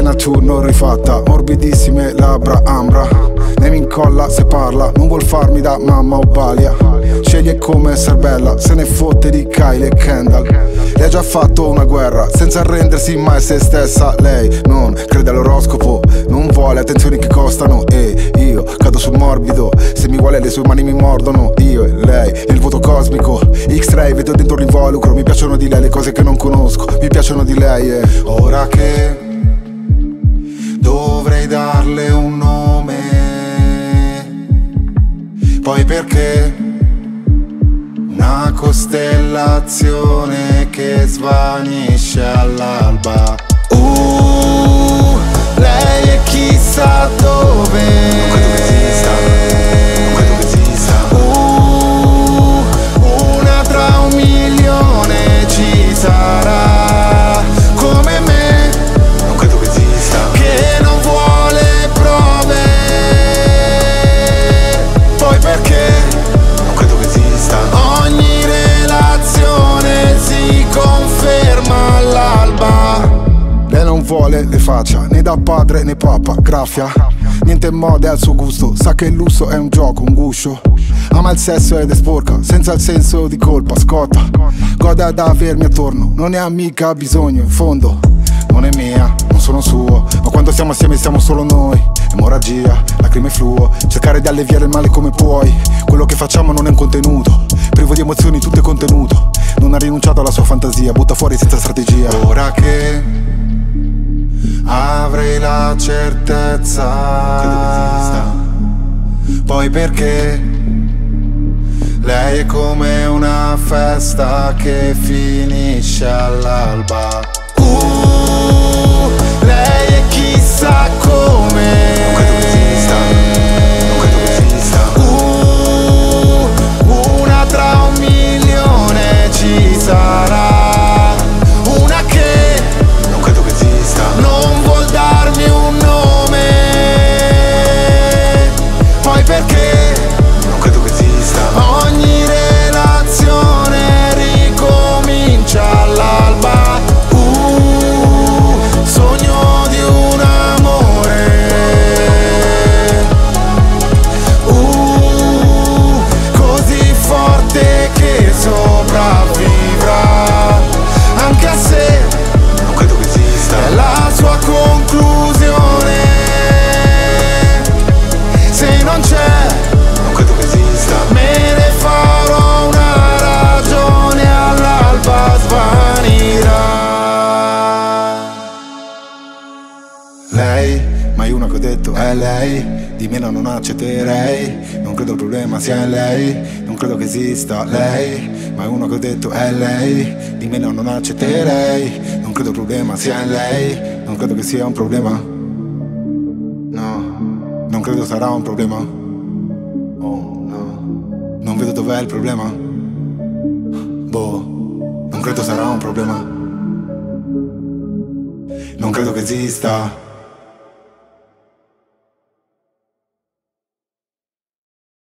Cena ciurno rifatta, morbidissime labbra ambra. Ne mi incolla se parla, non vuol farmi da mamma o balia. Sceglie come essere bella, se ne fotte di Kylie e Kendall. Le ha già fatto una guerra, senza arrendersi mai se stessa. Lei non crede all'oroscopo, non vuole attenzioni che costano. E io cado sul morbido, se mi vuole le sue mani mi mordono. Io e lei nel vuoto cosmico, X-ray vedo dentro l'involucro. Mi piacciono di lei le cose che non conosco, mi piacciono di lei. E ora che dovrei darle un nome, poi perché una costellazione che svanisce all'alba. Lei è chissà dove, non credo che esista, non credo che esista. Una tra un milione ci sarà, come me, non credo che esista, che non vuole prove, poi perché non credo che esista. Ogni relazione si conferma all'alba. Lei non vuole le faccia, né da padre né papà, graffia. Niente mode al suo gusto, sa che il lusso è un gioco, un guscio. Ama il sesso ed è sporca, senza il senso di colpa, scotta. Gode ad avermi attorno, non ne ha mica bisogno, in fondo non è mia, non sono suo, ma quando siamo assieme siamo solo noi. Emorragia, lacrime fluo, cercare di alleviare il male come puoi. Quello che facciamo non è un contenuto, privo di emozioni tutto è contenuto. Non ha rinunciato alla sua fantasia, butta fuori senza strategia. Ora che avrei la certezza, credo che esista, poi perché lei è come una festa che finisce all'alba. Lei è chissà come, non credo che esista, non credo che esista. Una tra un milione ci sarà, una che non credo che esista, non vuol darmi un nome, poi perché non credo che esista. Ogni relazione ricomincia all'alba. Sogno di un amore, così forte che sopravvivrà, anche se non credo che esista. È la sua conclusione, se non c'è non credo che esista. Me ne farò una ragione, all'alba svanirà. Lei, mai una che ho detto è lei, di meno non accetterei. Non credo il problema sia in lei, non credo che esista lei. Mai uno che ho detto è lei, di meno non accetterei. Non credo il problema sia in lei, non credo che sia un problema. No, non credo sarà un problema. Oh no, non vedo dov'è il problema. Boh, non credo sarà un problema. Non credo che esista.